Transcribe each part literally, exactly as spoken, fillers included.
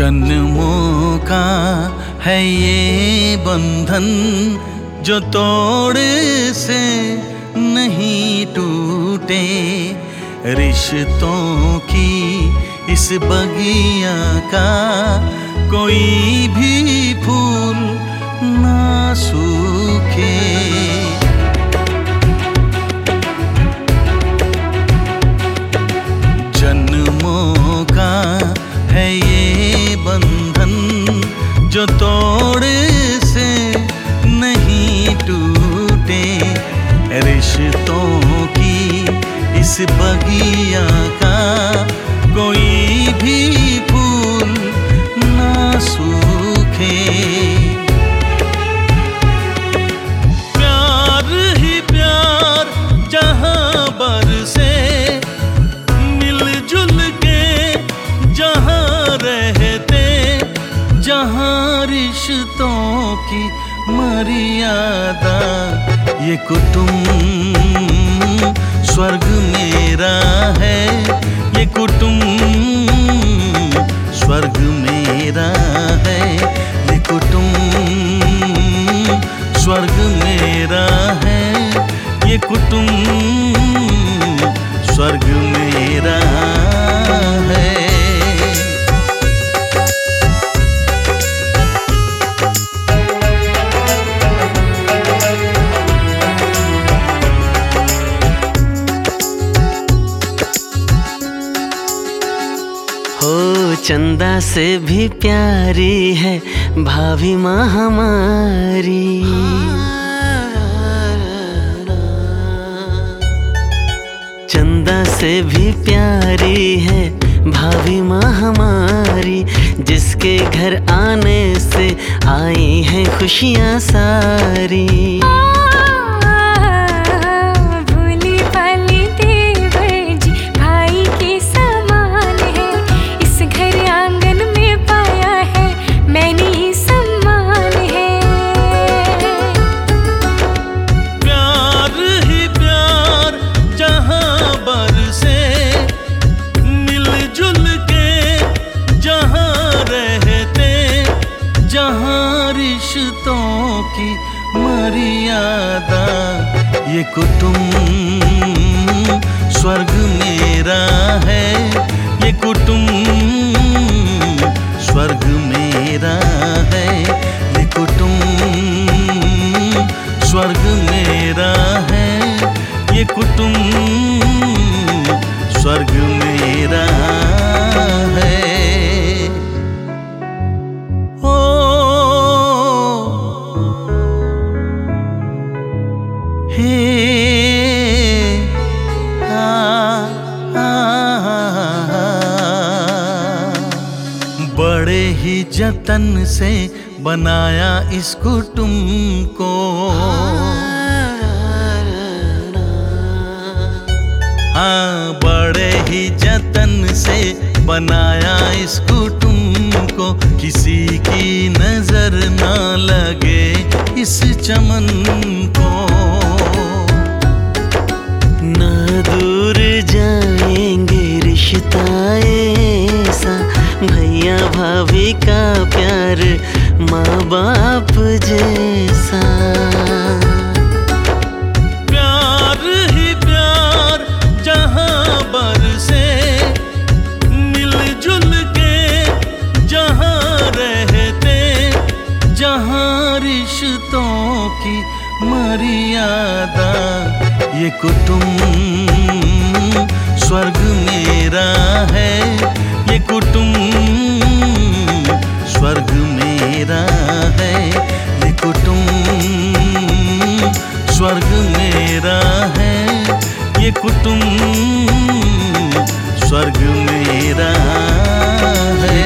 जन्मों का है ये बंधन जो तोड़ से नहीं टूटे, रिश्तों की इस बगिया का कोई भी फूल ना सूखे। जन्मों का है ये बंधन जो तोड़ से नहीं टूटे, रिश्तों की इस बगिया का कोई भी फूल ना सूखे। प्यार ही प्यार जहां बरसे, मिलजुल के जहां रहते, जहां रिश्तों की मर्यादा, ये कुटुंब स्वर्ग मेरा है, ये कुटुंब स्वर्ग मेरा है, ये कुटुंब स्वर्ग मेरा है, ये कुटुंब स्वर्ग मेरा है। हो चंदा से भी प्यारी है भाभी माँ हमारी, चंदा से भी प्यारी है भाभी माँ हमारी, जिसके घर आने से आई हैं खुशियाँ सारी। रिश्तों की मर्यादा, ये कुटुंब स्वर्ग मेरा है, ये कुटुंब स्वर्ग मेरा है, ये कुटुंब स्वर्ग मेरा है, ये कुटुंब स्वर्ग मेरा है। बड़े ही जतन से बनाया इस कुटुंब को, हाँ बड़े ही जतन से बनाया इस कुटुंब को, किसी की नजर ना लगे इस चमन को। ना दूर जाएंगे रिश्ता ऐसा, भैया भाभी का प्यार माँ बाप जैसा। प्यार ही प्यार जहां बरसे, मिलजुल के जहां रहते, जहां रिश्तों की मर्यादा, ये कुटुंब स्वर्ग मेरा है, ये कुटुंब स्वर्ग मेरा है, ये कुटुंब स्वर्ग मेरा है, ये कुटुंब स्वर्ग मेरा है,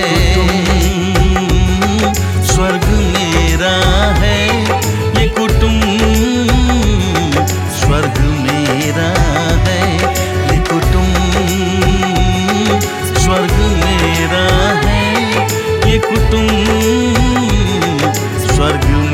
स्वर्ग मेरा है, ये कुटुंब स्वर्ग मेरा है, ये कुटुंब स्वर्ग मेरा है, ये कुटुंब स्वर्ग